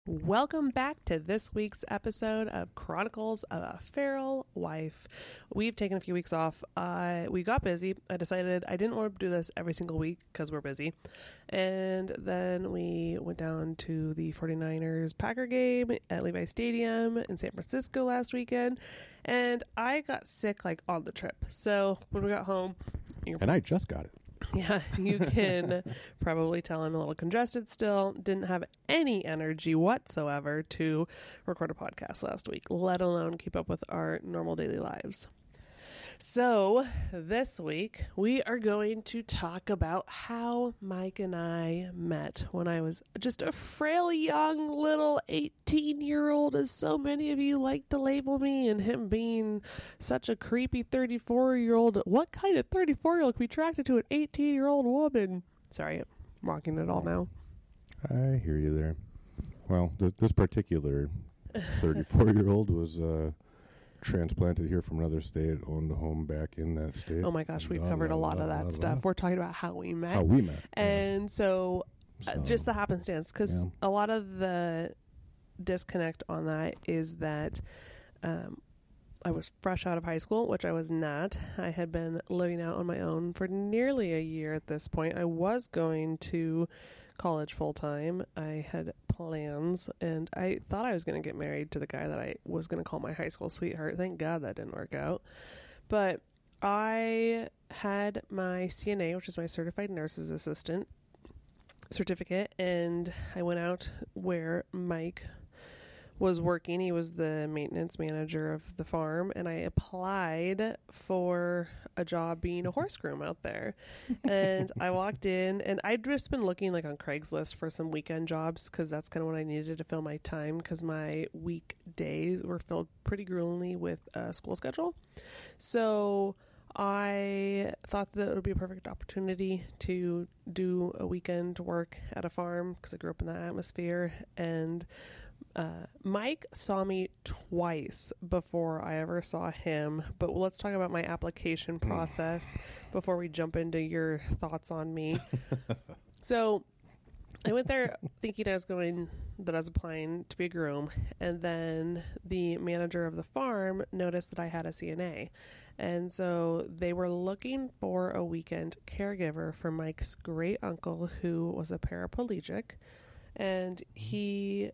Welcome back to this week's episode of Chronicles of a Feral Wife. We've taken a few weeks off. We got busy. I decided I didn't want to do this every single week because we're busy. And then we went down to the 49ers Packer game at Levi Stadium in San Francisco last weekend. And I got sick like on the trip. So when we got home... And I just got it. Yeah, you can probably tell I'm a little congested still. Didn't have any energy whatsoever to record a podcast last week, let alone keep up with our normal daily lives. So this week we are going to talk about how Mike and I met when I was just a frail young little 18-year-old, as so many of you like to label me, and him being such a creepy 34-year-old. What kind of 34-year-old can be attracted to an 18-year-old woman? Sorry, I'm mocking it all now. I hear you there. Well, this particular 34-year-old was transplanted here from another state, owned a home back in that state. Oh my gosh, we've covered a lot of that stuff. We're talking about how we met. How we met. And so just the happenstance, because a lot of the disconnect on that is that I was fresh out of high school, which I was not. I had been living out on my own for nearly a year at this point. I was going to college full time. I had plans, and I thought I was going to get married to the guy that I was going to call my high school sweetheart. Thank God that didn't work out. But I had my CNA, which is my Certified Nurse's Assistant certificate, and I went out where Mike was working. He was the maintenance manager of the farm, and I applied for a job being a horse groom out there. And I walked in, and I'd just been looking like on Craigslist for some weekend jobs, because that's kind of what I needed to fill my time, because my weekdays were filled pretty gruelingly with a school schedule. So I thought that it would be a perfect opportunity to do a weekend work at a farm, because I grew up in that atmosphere. And Mike saw me twice before I ever saw him, but let's talk about my application process before we jump into your thoughts on me. So I went there thinking I was applying to be a groom, and then the manager of the farm noticed that I had a CNA, and so they were looking for a weekend caregiver for Mike's great uncle, who was a paraplegic, and he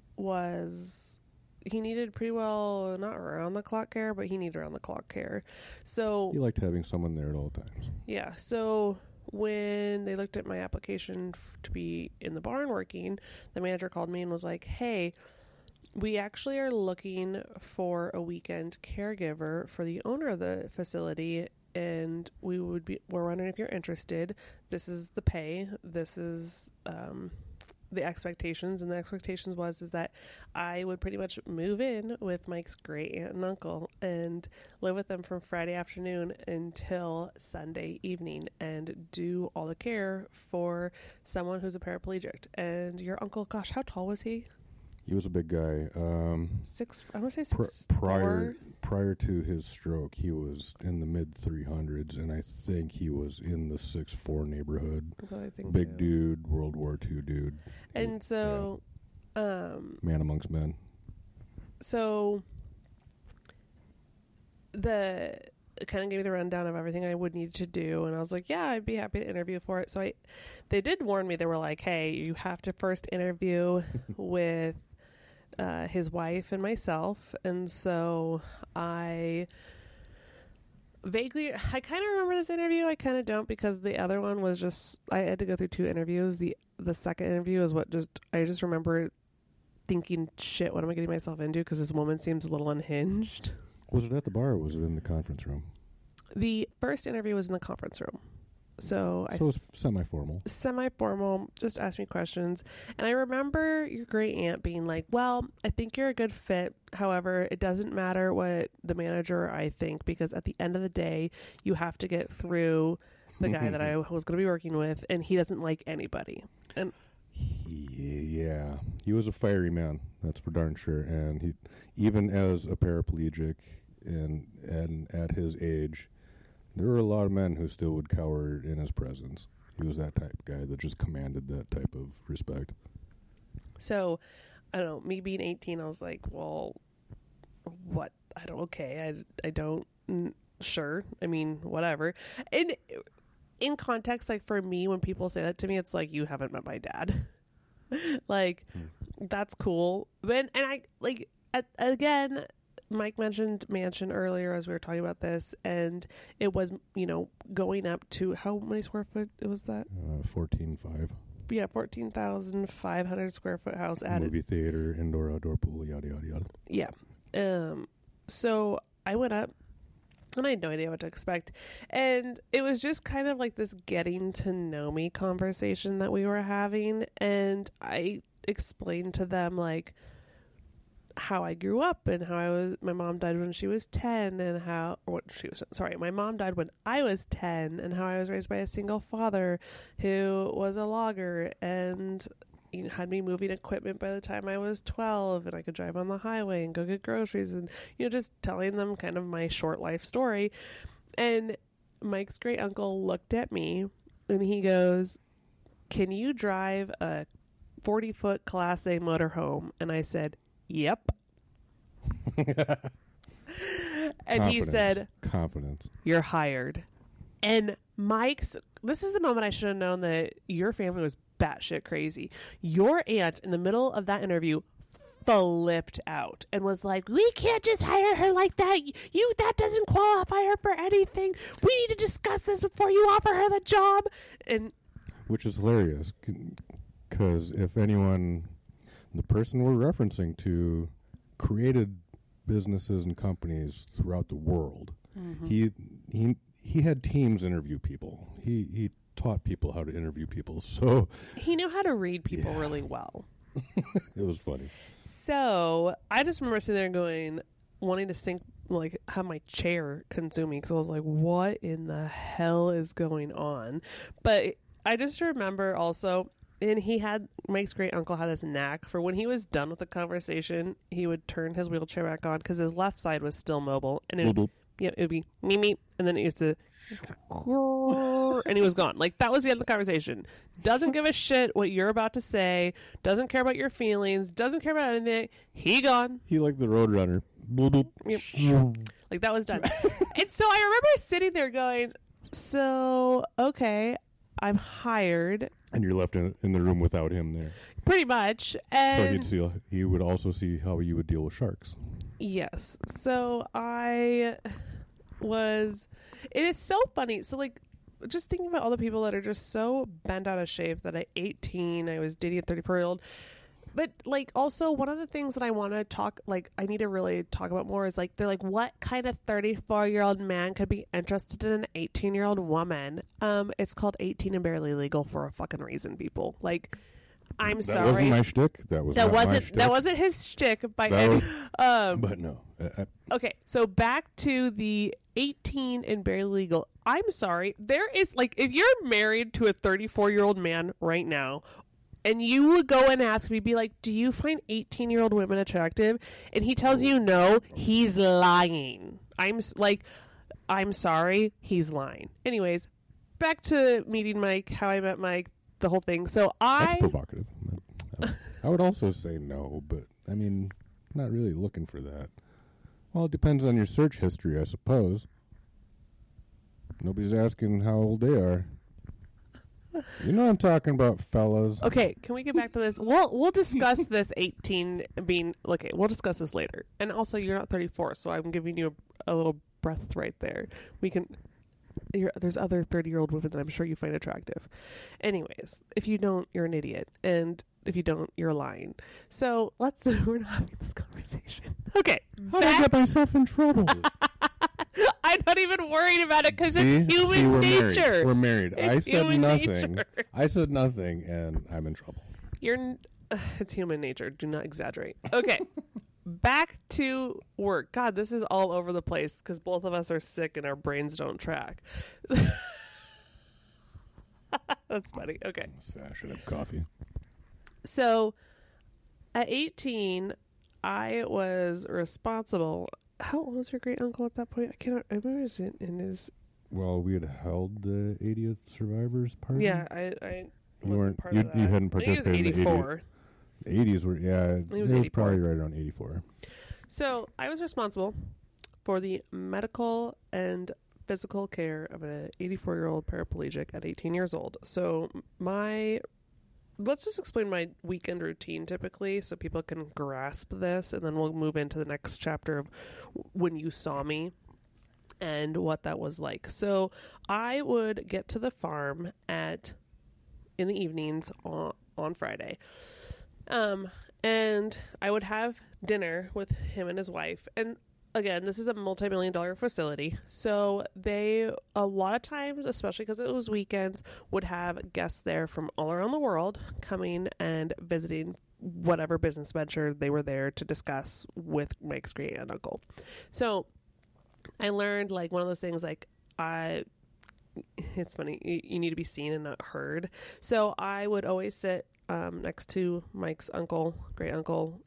needed pretty well, not around the clock care, but he needed around the clock care. So he liked having someone there at all times. Yeah. So when they looked at my application to be in the barn working, the manager called me and was like, "Hey, we actually are looking for a weekend caregiver for the owner of the facility, and we're wondering if you're interested. This is the pay. This is the expectations." And the expectations is that I would pretty much move in with Mike's great aunt and uncle and live with them from Friday afternoon until Sunday evening and do all the care for someone who's a paraplegic. And your uncle, gosh, how tall was he? He was a big guy. I want to say 6'4". Prior to his stroke, he was in the mid 300s, and I think he was in the 6'4" neighborhood. Big dude, World War II dude. And so, man amongst men. So it kind of gave me the rundown of everything I would need to do, and I was like, yeah, I'd be happy to interview for it. So they did warn me. They were like, hey, you have to first interview with his wife and myself. And so I kind of remember this interview. I kind of don't, because the other one was just, I had to go through 2 interviews. The second interview is I just remember thinking, shit, what am I getting myself into? Because this woman seems a little unhinged. Was it at the bar, or was it in the conference room? The first interview was in the conference room. So it was semi-formal. Semi-formal, just asked me questions. And I remember your great aunt being like, well, I think you're a good fit. However, it doesn't matter what the manager or I think, because at the end of the day, you have to get through the guy that I was going to be working with, and he doesn't like anybody. And yeah, he was a fiery man, that's for darn sure. And he, even as a paraplegic and at his age, there were a lot of men who still would cower in his presence. He was that type of guy that just commanded that type of respect. So I don't know, me being 18, I was like, well, what? I don't, sure. I mean, whatever. And in context, like for me, when people say that to me, it's like, you haven't met my dad. Like, that's cool. And I, like, again, Mike mentioned mansion earlier as we were talking about this, and it was, going up to how many square foot was that? 14.5. Yeah, 14,500 square foot house added. Movie theater, indoor, outdoor pool, yada, yada, yada. Yeah. So I went up and I had no idea what to expect. And it was just kind of like this getting to know me conversation that we were having. And I explained to them like how I grew up and how my mom died when she was 10 and my mom died when I was 10 and how I was raised by a single father who was a logger and had me moving equipment by the time I was 12 and I could drive on the highway and go get groceries and, just telling them kind of my short life story. And Mike's great uncle looked at me and he goes, "Can you drive a 40-foot Class A motorhome?" And I said, "Yep." And he said, "Confidence. You're hired." And this is the moment I should have known that your family was batshit crazy. Your aunt in the middle of that interview flipped out and was like, "We can't just hire her like that. That doesn't qualify her for anything. We need to discuss this before you offer her the job." And which is hilarious because if anyone, the person we're referencing to created businesses and companies throughout the world. Mm-hmm. He had teams interview people. He taught people how to interview people. So he knew how to read people really well. It was funny. So I just remember sitting there going, wanting to sink, like have my chair consume me because I was like, what in the hell is going on? But I just remember also, and Mike's great uncle had this knack for when he was done with the conversation, he would turn his wheelchair back on because his left side was still mobile, and it would be me me, and then it used to, and he was gone. Like that was the end of the conversation. Doesn't give a shit what you're about to say. Doesn't care about your feelings. Doesn't care about anything. He gone. He like the Roadrunner. Like that was done. And so I remember sitting there going, so okay, I'm hired. And you're left in the room without him there. Pretty much. And so he would also see how you would deal with sharks. Yes. So it is so funny. So like, just thinking about all the people that are just so bent out of shape that at 18, I was dating a 34-year-old. But like, also one of the things that I want to I need to really talk about more is like, they're like, what kind of 34-year-old man could be interested in an 18-year-old woman? It's called 18 and Barely Legal for a fucking reason, people. Like, I'm sorry. That wasn't my shtick. That wasn't his shtick by any. But no. Okay, so back to the 18 and Barely Legal. I'm sorry. There is like, if you're married to a 34-year-old man right now, and you would go and ask me, be like, "Do you find 18-year-old women attractive?" And he tells you no, he's lying. I'm sorry, he's lying. Anyways, back to meeting Mike, how I met Mike, the whole thing. So That's provocative. I would also say no, but I mean, not really looking for that. Well, it depends on your search history, I suppose. Nobody's asking how old they are. You know what I'm talking about, fellas. Okay, can we get back to this? We'll discuss this 18 being... Okay, we'll discuss this later. And also, you're not 34, so I'm giving you a little breath right there. We can... There's other 30-year-old women that I'm sure you find attractive. Anyways, if you don't, you're an idiot. And if you don't, you're lying. So, we're not having this conversation. Okay. How did I get myself in trouble? I'm not even worried about it because it's human nature. We're married. I said nothing. Nature. I said nothing, and I'm in trouble. It's human nature. Do not exaggerate. Okay. Back to work. God, this is all over the place because both of us are sick and our brains don't track. That's funny. Okay. I should have coffee. So, at 18, I was responsible. How old was your great uncle at that point? I remember it in his... Well, we had held the 80th Survivors party. Yeah, I wasn't part of that. You hadn't participated in the 84. 80s were, yeah, He was it was 84. probably right around 84. So I was responsible for the medical and physical care of an 84-year-old paraplegic at 18 years old. So let's just explain my weekend routine typically so people can grasp this, and then we'll move into the next chapter of when you saw me and what that was like. So I would get to the farm in the evenings on Friday. And I would have dinner with him and his wife. And again, this is a multi-million-dollar facility. So they, a lot of times, especially because it was weekends, would have guests there from all around the world coming and visiting whatever business venture they were there to discuss with Mike's great aunt and uncle. So I learned, like, one of those things, like, it's funny, you need to be seen and not heard. So I would always sit next to Mike's great uncle,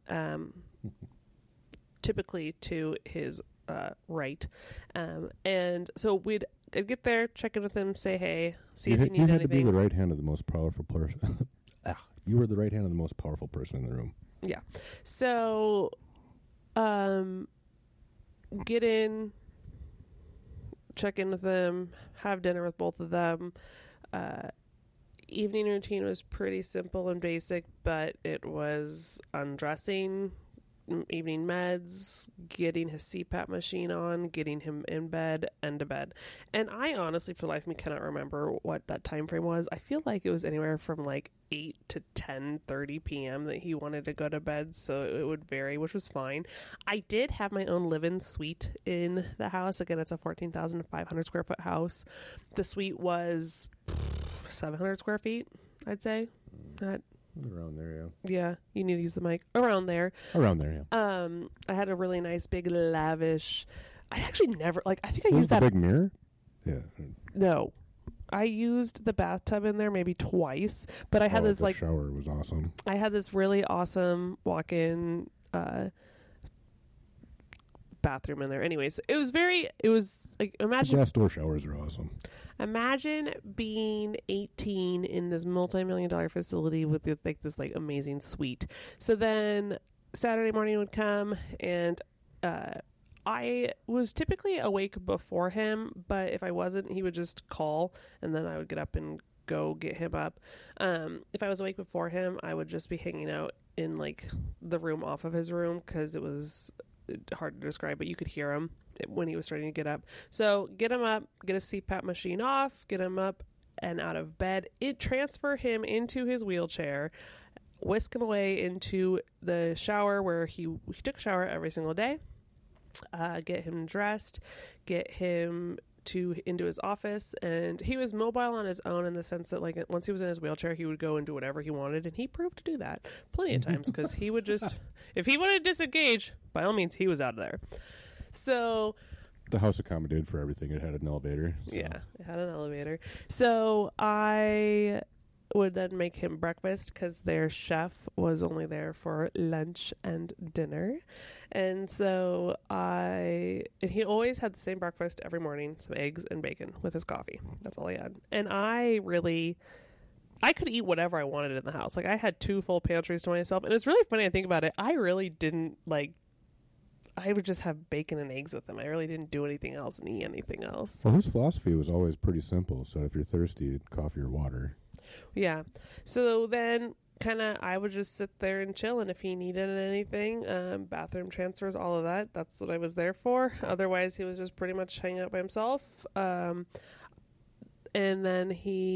typically to his right. And so I'd get there, check in with him, say hey, see if he needed anything. You had to be the right hand of the most powerful person. You were the right hand of the most powerful person in the room. Yeah. So, get in, check in with them, have dinner with both of them. Evening routine was pretty simple and basic, but it was undressing, evening meds, getting his CPAP machine on, getting him in bed and to bed. And I honestly, for the life of me, cannot remember what that time frame was. I feel like it was anywhere from like 8 to 10:30 p.m. that he wanted to go to bed, so it would vary, which was fine. I did have my own live-in suite in the house. Again, it's a 14,500 square foot house. The suite was 700 square feet, I'd say. Around there, yeah. Yeah, you need to use the mic. Around there, yeah. I had a really nice, big, lavish. I actually never I think I used used that big mirror. Yeah. No, I used the bathtub in there maybe twice, but I had this the shower was awesome. I had this really awesome walk-in bathroom in there. Anyways, it was like, imagine the gas door showers are awesome. Imagine being 18 in this multi-million-dollar facility with this amazing suite. So then Saturday morning would come, and I was typically awake before him, but if I wasn't, he would just call, and then I would get up and go get him up. If I was awake before him, I would just be hanging out in the room off of his room, because it was hard to describe, but you could hear him when he was starting to get up. So get him up, get his CPAP machine off, get him up and out of bed, transfer him into his wheelchair, whisk him away into the shower where he took a shower every single day, get him dressed, get him into his office. And he was mobile on his own in the sense that once he was in his wheelchair, he would go and do whatever he wanted, and he proved to do that plenty of times, because he would just, if he wanted to disengage, by all means, he was out of there. So the house accommodated for everything. It had an elevator. So. Yeah, it had an elevator. So I would then make him breakfast, because their chef was only there for lunch and dinner. And so he always had the same breakfast every morning, some eggs and bacon with his coffee. That's all he had. And I could eat whatever I wanted in the house. I had 2 full pantries to myself. And it's really funny, I think about it. I really didn't I would just have bacon and eggs with him. I really didn't do anything else and eat anything else. Well, his philosophy was always pretty simple. So if you're thirsty, coffee or water. Yeah. So then I would just sit there and chill. And if he needed anything, bathroom transfers, all of that, that's what I was there for. Otherwise, he was just pretty much hanging out by himself. And then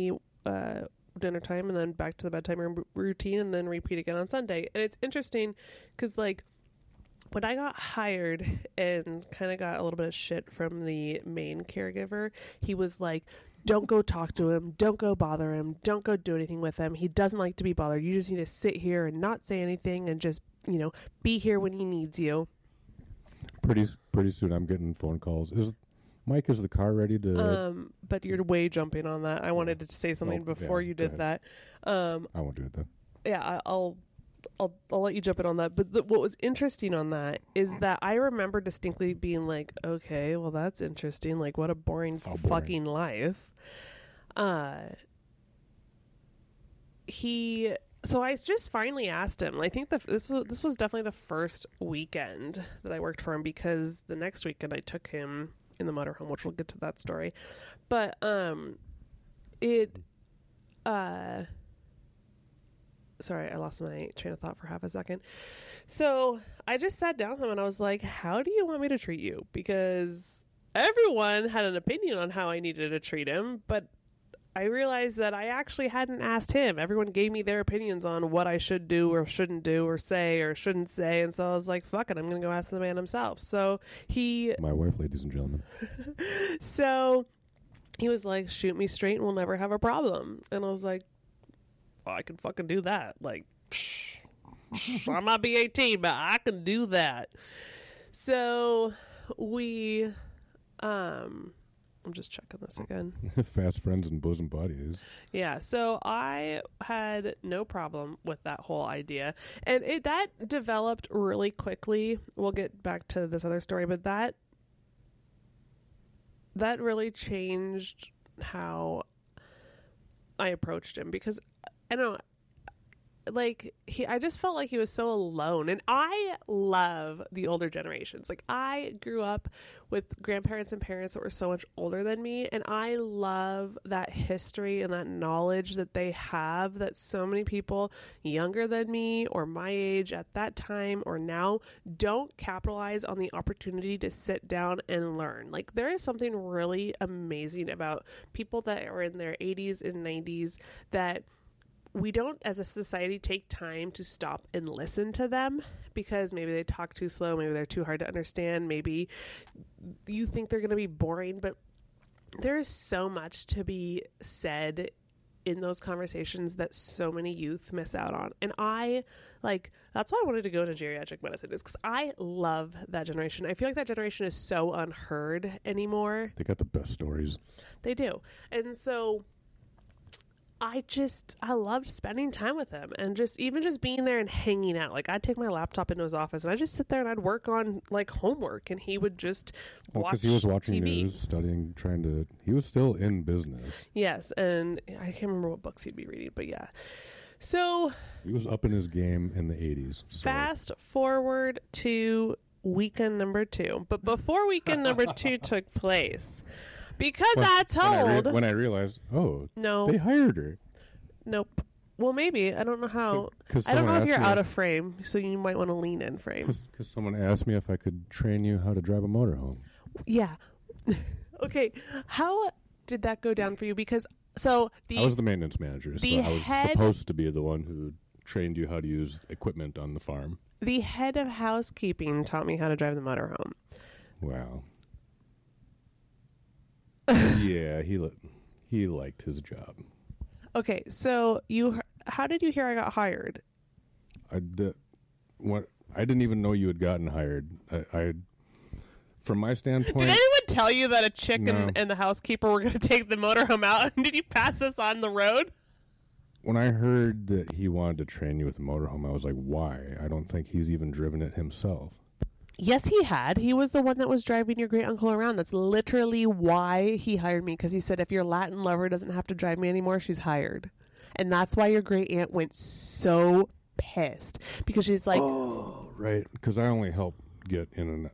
dinner time, and then back to the bedtime routine, and then repeat again on Sunday. And it's interesting because when I got hired and kind of got a little bit of shit from the main caregiver, he was like, don't go talk to him. Don't go bother him. Don't go do anything with him. He doesn't like to be bothered. You just need to sit here and not say anything and just, be here when he needs you. Pretty soon I'm getting phone calls. Is the car ready to... But you're way jumping on that. I wanted to say something before you did that. I won't do it then. Yeah, I'll let you jump in on that. But what was interesting on that is that I remember distinctly being like, okay, well, that's interesting. What a boring fucking life. So I just finally asked him. I think this was definitely the first weekend that I worked for him, because the next weekend I took him in the motorhome, which we'll get to that story. But sorry, I lost my train of thought for half a second. So I just sat down with him and I was like, how do you want me to treat you? Because everyone had an opinion on how I needed to treat him, but I realized that I actually hadn't asked him. Everyone gave me their opinions on what I should do or shouldn't do or say or shouldn't say. And so I was like, fuck it, I'm going to go ask the man himself. So my wife, ladies and gentlemen. So he was like, shoot me straight and we'll never have a problem. And I was like, I can fucking do that. Like, I might be 18, but I can do that. So we, I'm just checking this again. Fast friends and bosom buddies. Yeah, so I had no problem with that whole idea. And that developed really quickly. We'll get back to this other story, but that really changed how I approached him, because I don't know, like I just felt like he was so alone. And I love the older generations. Like, I grew up with grandparents and parents that were so much older than me, and I love that history and that knowledge that they have, that so many people younger than me or my age at that time or now don't capitalize on the opportunity to sit down and learn. Like, there is something really amazing about people that are in their 80s and 90s that we don't, as a society, take time to stop and listen to them, because maybe they talk too slow, maybe they're too hard to understand, maybe you think they're going to be boring, but there's so much to be said in those conversations that so many youth miss out on. And that's why I wanted to go into geriatric medicine, is because I love that generation. I feel like that generation is so unheard anymore. They got the best stories. They do. And so I loved spending time with him, and just being there and hanging out. Like, I'd take my laptop into his office and I'd just sit there and I'd work on like homework, and he would just watch because he was watching TV. News, studying, he was still in business. Yes, and I can't remember what books he'd be reading, but yeah. So he was up in his game in the 80s. So. Fast forward to weekend number 2. But before weekend number 2 took place, because when I realized, no, they hired her. Nope. Well, maybe. I don't know how. I don't know if you're out of frame, so you might want to lean in frame. Because someone asked me if I could train you how to drive a motorhome. Yeah. Okay. How did that go down for you? Because I was the maintenance manager, so I was supposed to be the one who trained you how to use equipment on the farm. The head of housekeeping taught me how to drive the motorhome. Wow. Yeah, he liked his job. Okay, so how did you hear I got hired? I didn't even know you had gotten hired. From my standpoint, did anyone tell you that a chick and the housekeeper were going to take the motorhome out? And did you pass us on the road? When I heard that he wanted to train you with a motorhome, I was like, why? I don't think he's even driven it himself. Yes, he had. He was the one that was driving your great uncle around. That's literally why he hired me, because he said, if your Latin lover doesn't have to drive me anymore, she's hired. And that's why your great aunt went so pissed, because she's like, oh, right. Because I only helped get in and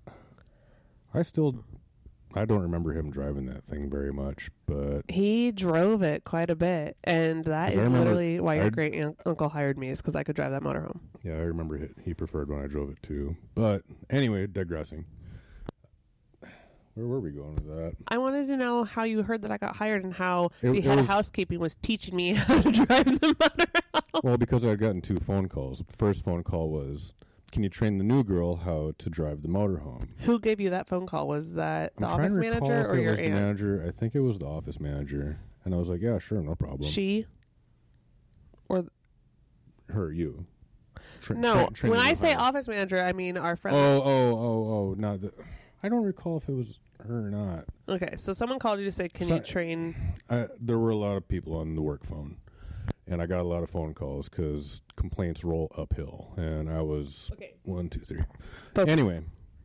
I don't remember him driving that thing very much, but he drove it quite a bit, and that is literally why your great uncle hired me, is because I could drive that motorhome. Yeah, I remember he preferred when I drove it too. But anyway, digressing. Where were we going with that? I wanted to know how you heard that I got hired, and how the head of housekeeping was teaching me how to drive the motorhome. Well, because I had gotten 2 phone calls. The first phone call was, can you train the new girl how to drive the motorhome? Who gave you that phone call? Was that the office manager or your aunt? The manager. I think it was the office manager. And I was like, yeah, sure, no problem. She? Or her, you. No, when I say office manager, I mean our friend. Oh, not the... I don't recall if it was her or not. Okay, so someone called you to say, can you train... There were a lot of people on the work phone. And I got a lot of phone calls because complaints roll uphill. And I was 1, 2, 3. Focus. Anyway,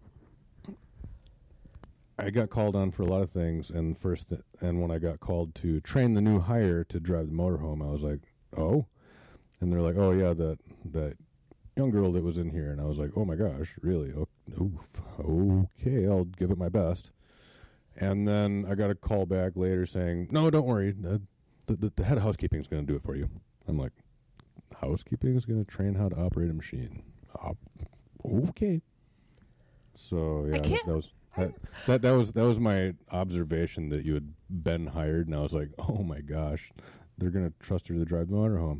I got called on for a lot of things. And when I got called to train the new hire to drive the motorhome, I was like, oh. And they're like, oh, yeah, that young girl that was in here. And I was like, oh, my gosh, really? Okay, I'll give it my best. And then I got a call back later saying, no, don't worry. The head of housekeeping is going to do it for you. I'm like, housekeeping is going to train how to operate a machine. Okay. So, yeah, that was my observation that you had been hired. And I was like, oh, my gosh, they're going to trust her to drive the motorhome.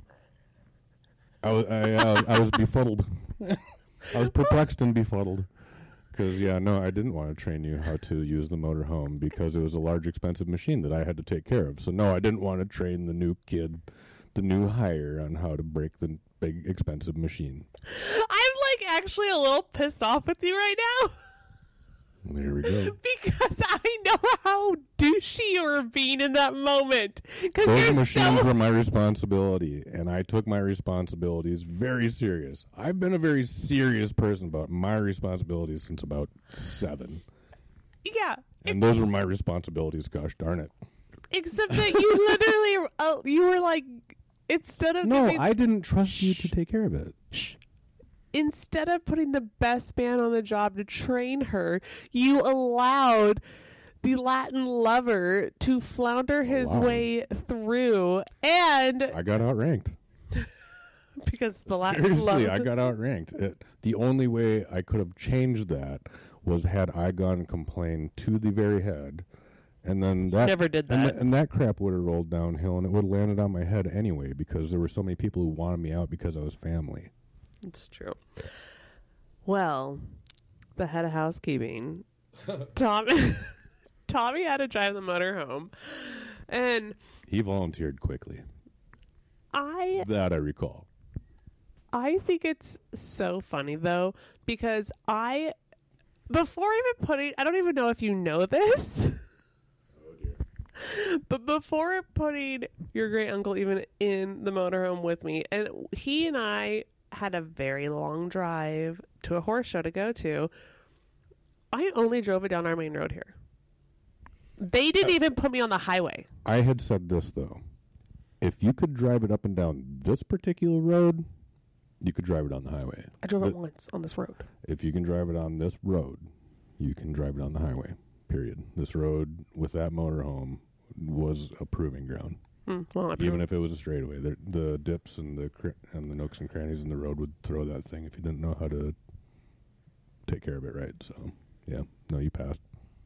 I was befuddled. I was perplexed and befuddled. Because, I didn't want to train you how to use the motorhome because it was a large, expensive machine that I had to take care of. So, no, I didn't want to train the new kid, the new hire, on how to break the big, expensive machine. I'm, actually a little pissed off with you right now. There we go. Because I know how douchey you were being in that moment. Those machines were my responsibility, and I took my responsibilities very serious. I've been a very serious person about my responsibilities since about 7. Yeah. And those were my responsibilities, gosh darn it. Except that you literally, you were like, instead of... No, I didn't trust you to take care of it. Instead of putting the best man on the job to train her, you allowed the Latin lover to flounder his way through, and I got outranked. Because the Latin Seriously, lover... I got outranked. The only way I could have changed that was had I gone and complained to the very head, and then that never did that. And that crap would have rolled downhill, and it would have landed on my head anyway because there were so many people who wanted me out because I was family. It's true. Well, the head of housekeeping, Tommy had to drive the motorhome, and he volunteered quickly. I recall. I think it's so funny though, because I don't even know if you know this. Oh dear. But before putting your great uncle even in the motorhome with me, and he and I had a very long drive to a horse show to go to, I only drove it down our main road here. They didn't even put me on the highway. I had said this, though. If you could drive it up and down this particular road, you could drive it on the highway. I drove it once on this road. If you can drive it on this road, you can drive it on the highway, period. This road with that motorhome was a proving ground. Well, even if it was a straightaway, the dips and the nooks and crannies in the road would throw that thing if you didn't know how to take care of it right. So, yeah, no, you passed.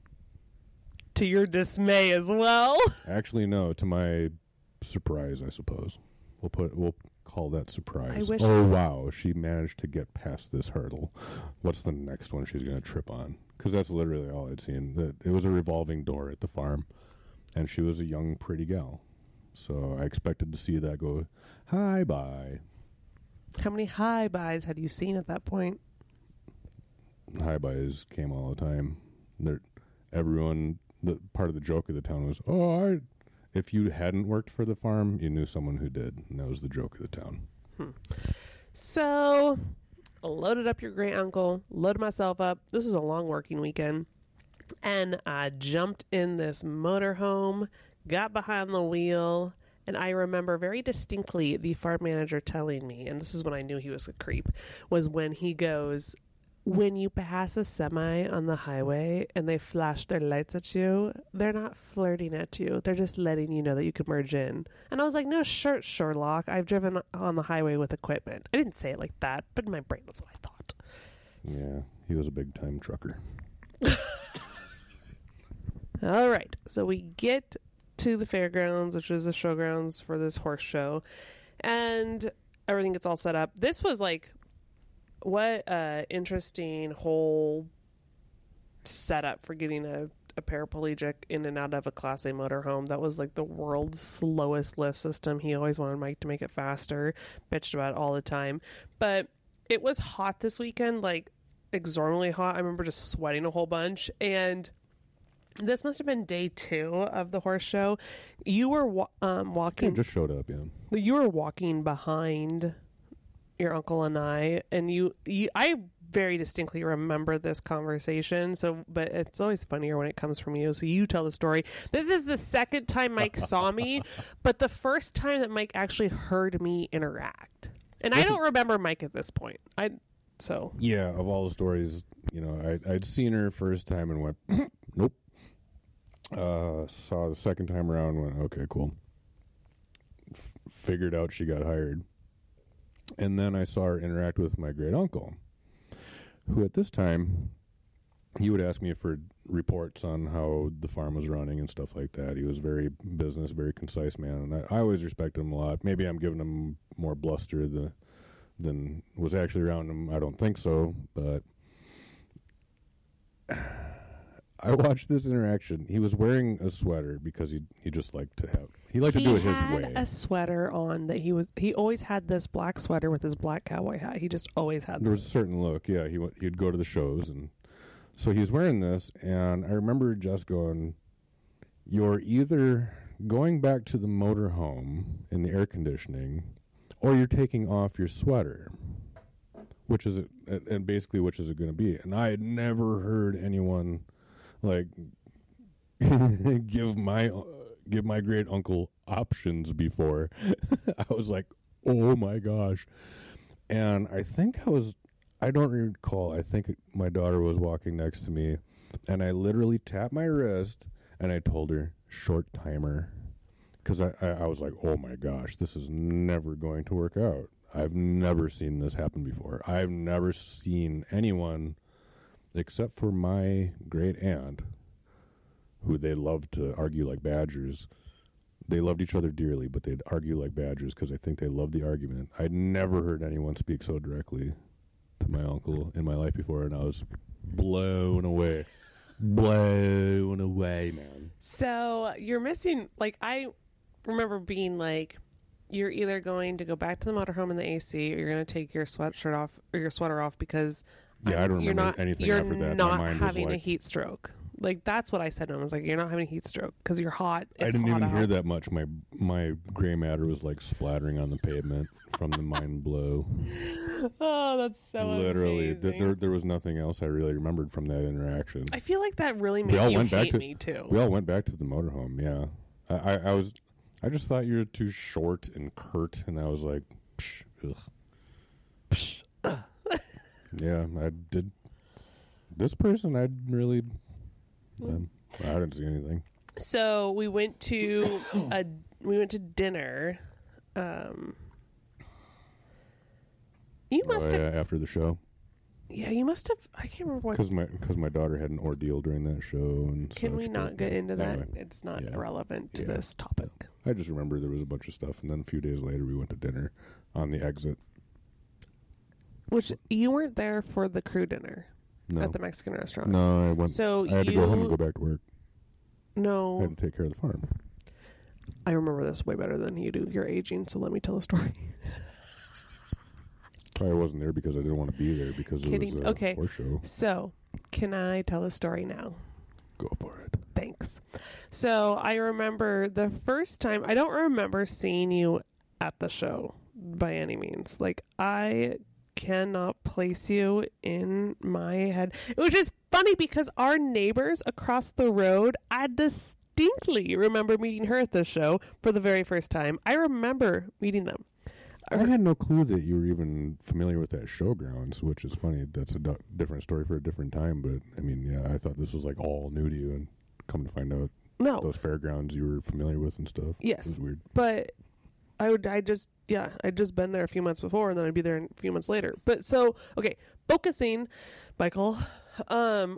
To your dismay as well. Actually, no, to my surprise, I suppose. We'll call that surprise. Wow, she managed to get past this hurdle. What's the next one she's going to trip on? Because that's literally all I'd seen. It was a revolving door at the farm, and she was a young, pretty gal. So I expected to see that go, hi, bye. How many hi byes had you seen at that point? Hi byes came all the time. Everyone, part of the joke of the town was, if you hadn't worked for the farm, you knew someone who did. And that was the joke of the town. So I loaded up your great uncle, loaded myself up. This was a long working weekend. And I jumped in this motorhome, got behind the wheel, and I remember very distinctly the farm manager telling me, and this is when I knew he was a creep, was when he goes, when you pass a semi on the highway and they flash their lights at you, they're not flirting at you. They're just letting you know that you can merge in. And I was like, no, Sherlock. I've driven on the highway with equipment. I didn't say it like that, but in my brain, that's what I thought. Yeah, he was a big-time trucker. All right, so we get to the fairgrounds, which is the showgrounds for this horse show, and everything gets all set up. This was like, what interesting whole setup for getting a paraplegic in and out of a Class A motorhome. That was like the world's slowest lift system. He always wanted Mike to make it faster, bitched about it all the time. But it was hot this weekend, like exorbitantly hot. I remember just sweating a whole bunch, and this must have been day 2 of the horse show. You were walking. I just showed up, yeah. You were walking behind your uncle and I very distinctly remember this conversation. So, but it's always funnier when it comes from you. So you tell the story. This is the second time Mike saw me, but the first time that Mike actually heard me interact. And I don't remember Mike at this point. Yeah, of all the stories, I'd seen her first time and went, nope. Saw the second time around and went, okay, cool. Figured out she got hired. And then I saw her interact with my great uncle, who at this time, he would ask me for reports on how the farm was running and stuff like that. He was very business, very concise man, and I always respected him a lot. Maybe I'm giving him more bluster than was actually around him. I don't think so, but I watched this interaction. He was wearing a sweater because he just liked to do it his way. He had a sweater on that he always had this black sweater with his black cowboy hat. He just always had. There was a certain look. Yeah, he'd go to the shows, and so he was wearing this. And I remember just going, "You're either going back to the motorhome in the air conditioning, or you're taking off your sweater." Which is it? And basically, which is it going to be? And I had never heard anyone give my great uncle options before. I was like, oh my gosh. And I don't recall, I think my daughter was walking next to me, and I literally tapped my wrist and I told her, short timer. Because I was like, oh my gosh, this is never going to work out. I've never seen this happen before. I've never seen anyone, except for my great aunt, who they loved to argue like badgers. They loved each other dearly, but they'd argue like badgers because I think they loved the argument. I'd never heard anyone speak so directly to my uncle in my life before, and I was blown away. Blown away, man. So you're missing, I remember being like, you're either going to go back to the motorhome in the AC, or you're going to take your sweatshirt off or your sweater off because I don't remember anything after that. You're not having a heat stroke. That's what I said to him. I was like, you're not having a heat stroke because you're hot. I didn't even hear that much. My gray matter was splattering on the pavement from the mind blow. Oh, that's so literally amazing. There was nothing else I really remembered from that interaction. I feel like that really made you hate me too. We all went back to the motorhome. Yeah, I just thought you were too short and curt, and I was like, psh, ugh. Psh, yeah, I did. This person, I didn't see anything. So we went to dinner. You must have after the show. Yeah, you must have. I can't remember what. Because my daughter had an ordeal during that show, and can we not get into that? It's not relevant to this topic. I just remember there was a bunch of stuff, and then a few days later we went to dinner on the exit. Which you weren't there for the crew dinner at the Mexican restaurant. No, I went. So I had to go home and go back to work. No, I had to take care of the farm. I remember this way better than you do. You're aging, so let me tell the story. I wasn't there because I didn't want to be there because it was a horse show. So, can I tell the story now? Go for it. Thanks. So, I remember the first time, I don't remember seeing you at the show by any means. I cannot place you in my head. Which is funny because our neighbors across the road, I distinctly remember meeting her at the show for the very first time. I remember meeting them. I had no clue that you were even familiar with that showgrounds, which is funny. That's a different story for a different time. But, I mean, yeah, I thought this was all new to you, and come to find out those fairgrounds you were familiar with and stuff. Yes. It was weird. But I'd just been there a few months before, and then I'd be there a few months later. But so, okay, focusing, Michael, on...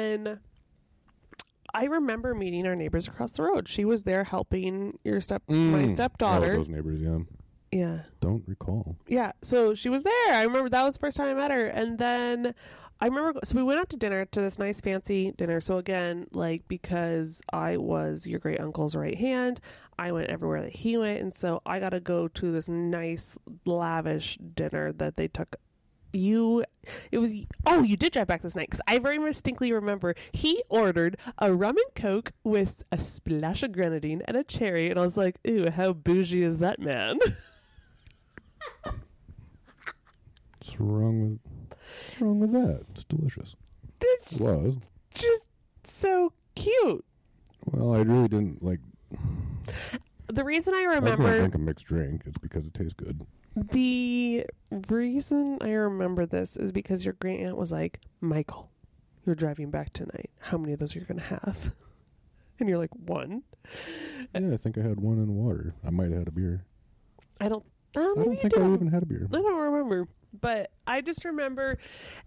I remember meeting our neighbors across the road. She was there helping my stepdaughter. Oh, those neighbors, yeah. Yeah. Don't recall. Yeah. So she was there. I remember that was the first time I met her. And then I remember, so we went out to dinner, to this nice fancy dinner. So again, because I was your great uncle's right hand, I went everywhere that he went. And so I got to go to this nice, lavish dinner that they took. You did drive back this night, because I very distinctly remember he ordered a rum and coke with a splash of grenadine and a cherry. And I was like, ooh, how bougie is that man? What's wrong What's wrong with that? It's delicious. It was just so cute. Well, I really didn't like. The reason I remember. I was going to drink a mixed drink. It's because it tastes good. The reason I remember this is because your great aunt was like, Michael, you're driving back tonight. How many of those are you going to have? And you're like, 1. Yeah, I think I had 1 in water. I might have had a beer. I don't think I even had a beer. I don't remember. But I just remember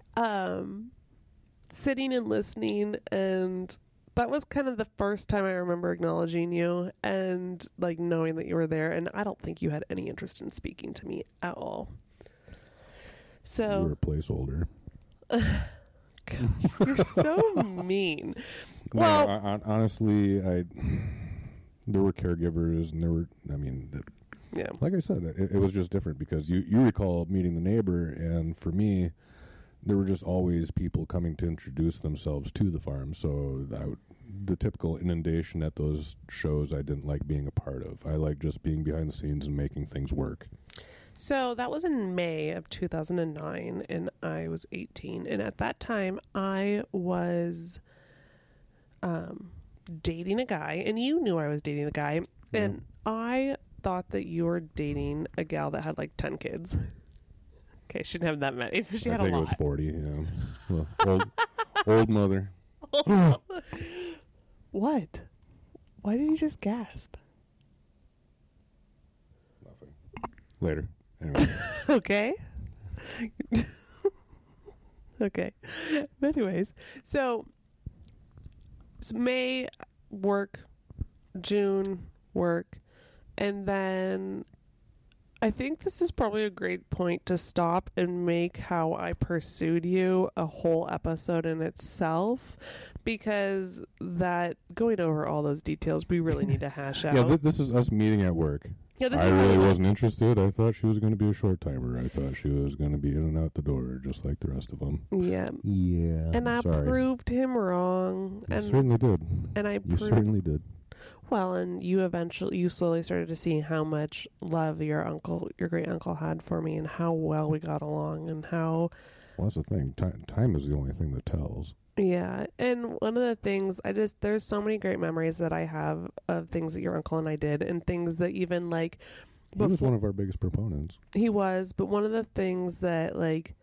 sitting and listening, and that was kind of the first time I remember acknowledging you and like knowing that you were there. And I don't think you had any interest in speaking to me at all. So you were a placeholder. God, you're so mean. No, Well, honestly, there were caregivers, and there were. I mean, yeah. Like I said, it was just different because you recall meeting the neighbor, and for me, there were just always people coming to introduce themselves to the farm. So the typical inundation at those shows, I didn't like being a part of. I like just being behind the scenes and making things work. So that was in May of 2009, and I was 18. And at that time, I was dating a guy, and you knew I was dating a guy, and I thought that you were dating a gal that had like 10 kids. Okay, she didn't have that many, but she had a lot. I think it was 40, yeah. Well, old mother. What? Why did you just gasp? Nothing. Later. Anyway. Okay. Okay. But anyways, so May work, June work, and then I think this is probably a great point to stop and make how I pursued you a whole episode in itself, because that going over all those details we really need to hash out. Yeah, this is us meeting at work. Yeah, I really wasn't interested. I thought she was going to be a short timer. I thought she was going to be in and out the door just like the rest of them. Yeah. Yeah. And I proved him wrong. You certainly did. And you certainly did. Well, and you slowly started to see how much love your great uncle had for me, and how well we got along, and how. Well, that's the thing. Time is the only thing that tells. Yeah, and one of the things there's so many great memories that I have of things that your uncle and I did, and things that even like. He was one of our biggest proponents. He was, but one of the things that like.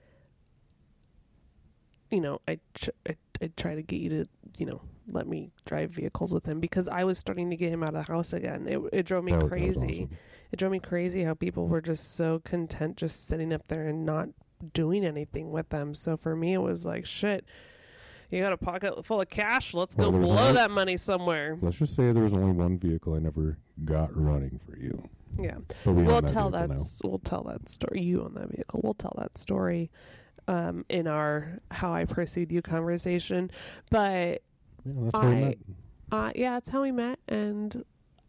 I try to get you to, let me drive vehicles with him, because I was starting to get him out of the house again. It drove me crazy. Awesome. It drove me crazy how people were just so content just sitting up there and not doing anything with them. So for me, it was like, shit, you got a pocket full of cash. Let's go blow that money somewhere. Let's just say there was only one vehicle I never got running for you. Yeah. We'll tell that story. You own that vehicle. We'll tell that story in our how I pursued you conversation. But yeah, that's how we met. Yeah, that's how we met. And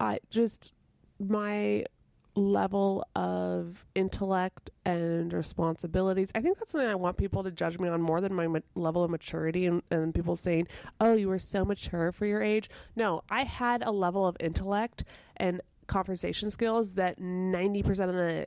my level of intellect and responsibilities, I think that's something I want people to judge me on more than my level of maturity, and people saying, oh, you were so mature for your age. No, I had a level of intellect and conversation skills that 99%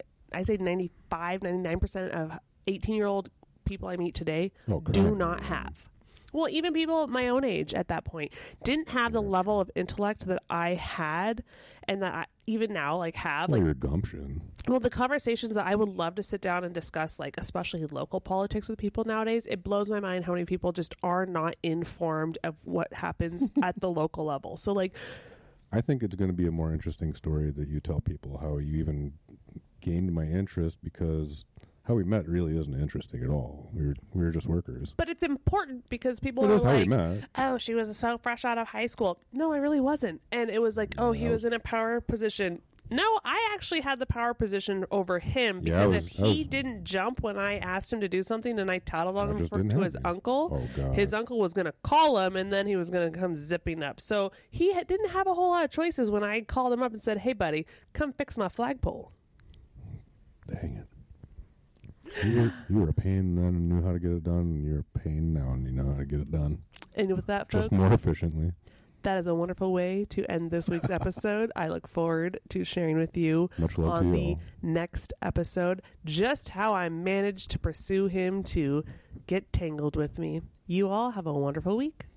of 18-year-old people I meet today do not have. Well, even people my own age at that point didn't have the level of intellect that I had, and that I even now have. Well, your gumption. Well, the conversations that I would love to sit down and discuss, especially local politics with people nowadays, it blows my mind how many people just are not informed of what happens at the local level. So, I think it's going to be a more interesting story that you tell people how you even gained my interest, because how we met really isn't interesting at all. We were just workers. But it's important because people are like, oh, she was so fresh out of high school. No, I really wasn't. And it was like, he was in a power position. No, I actually had the power position over him, because if he didn't jump when I asked him to do something and I tattled on him to his uncle, his uncle was going to call him, and then he was going to come zipping up. So he didn't have a whole lot of choices when I called him up and said, hey, buddy, come fix my flagpole. Dang it. You were a pain then and knew how to get it done, and you're a pain now and you know how to get it done. And with that, folks, just more efficiently. That is a wonderful way to end this week's episode. I look forward to sharing with you on the next episode just how I managed to pursue him to get tangled with me. You all have a wonderful week.